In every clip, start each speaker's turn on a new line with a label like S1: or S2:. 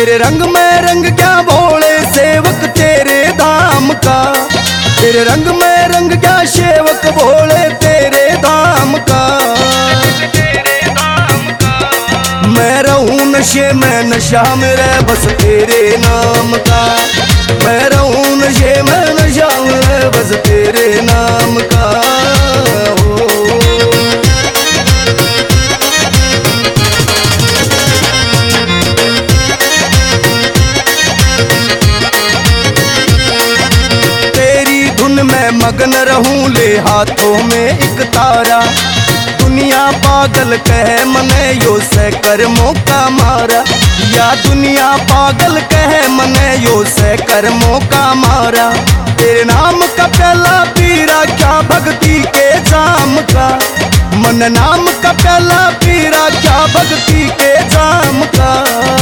S1: तेरे रंग में रंग क्या भोले सेवक तेरे धाम का। तेरे रंग में रंग क्या सेवक भोले तेरे धाम का। मैं रहूं नशे में नशा मेरे बस तेरे नाम का। मैं रहूं नशे में नशा मेरे बस तेरे नाम का। तेरी धुन में मगन रहूं ले हाथों में एक तारा। दुनिया पागल कहे मने यो से कर मौका मारा। या दुनिया पागल कहे मने यो से कर मौका मारा। तेरे नाम का पहला पीरा क्या भक्ति के जाम का। मन नाम का पहला पीरा क्या भक्ति के जाम का।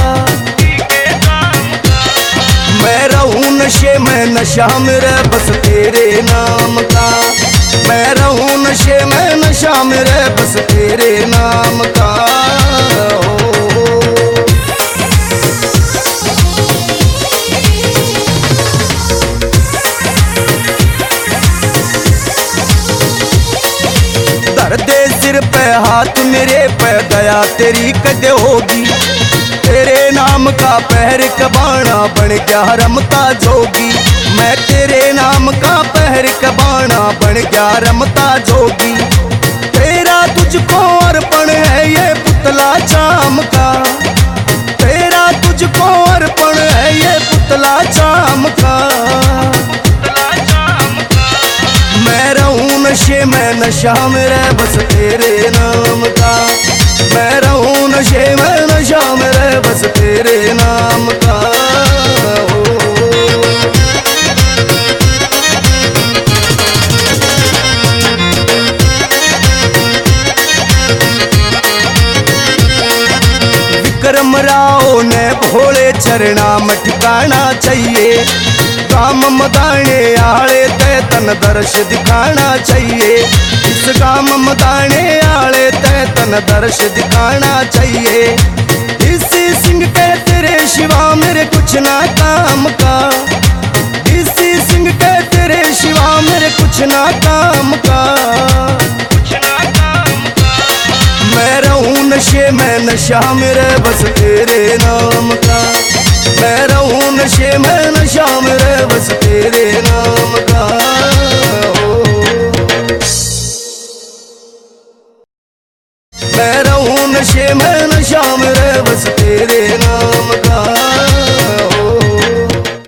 S1: मैं रहूं नशे में नशा मेरे बस तेरे नाम का। मैं रहूं नशे में नशा मेरे बस तेरे नाम का। धर दे सिर पे हाथ मेरे पे दया तेरी कद होगी। तेरे नाम का पहर कबाना बन गया रमता जोगी। मैं तेरे नाम का पहर कबाना बन गया रमता जोगी। तेरा तुझको अर्पण है ये पुतला चाम का। तेरा तुझको अर्पण है ये पुतला चाम का। मैं रहूं नशे में नशा मेरे बस तेरे नाम का। मैं रहूं नशे में नशा मेरे बस तेरे नाम का। विक्रम राव ने भोले चरना मटकाना चाहिए। गाम मदाने आले ते तन दर्श दिखाना चाहिए। इस गाम मदाने आले ते तन दर्श दिखाना चाहिए। इसी सिंह के तेरे शिवा मेरे कुछ ना काम का। इसी सिंह के तेरे शिवा मेरे कुछ ना काम का। मैं रहूं नशे में नशा मेरे बस तेरे नाम का। मैं रहूं नशे में नशा मेरे बस तेरे नाम का। मैं रहूं नशे में नशा